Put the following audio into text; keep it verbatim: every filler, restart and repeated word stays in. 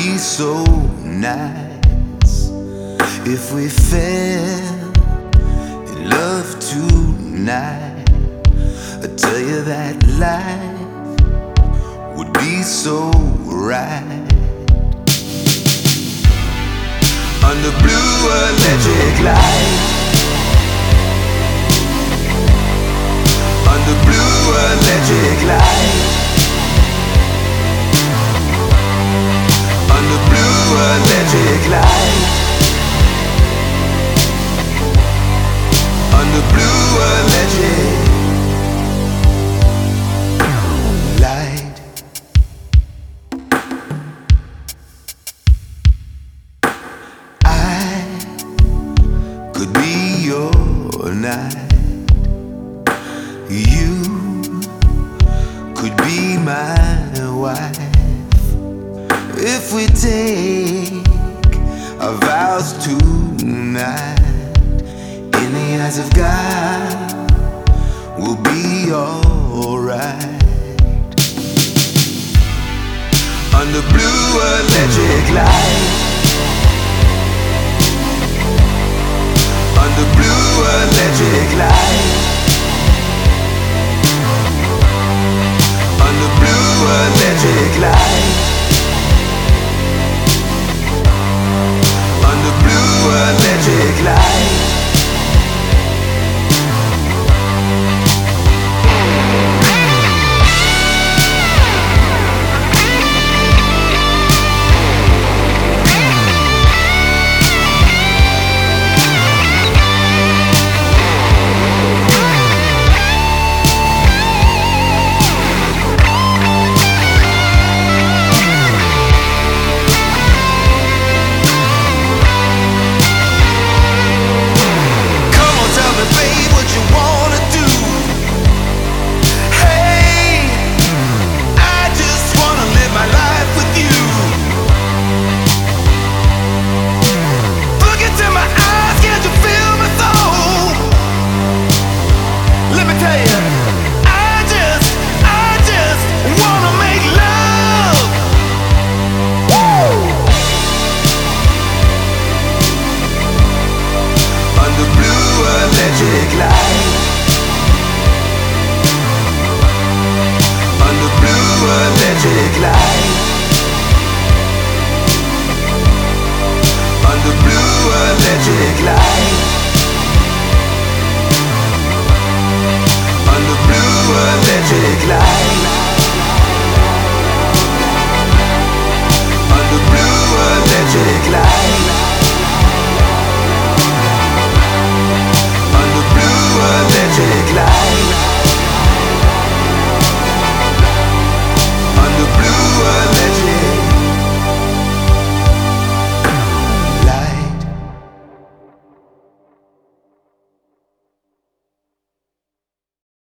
be so nice if we fell in love tonight. I tell you that life would be so right under blue electric light, under blue electric light, under blue electric light, under blue electric light. I could be your night, you could be my wife. If we take our vows tonight, in the eyes of God, we'll be alright. Under blue electric light, under blue electric light, under blue electric light, under blue electric light. Electric light, under blue electric light.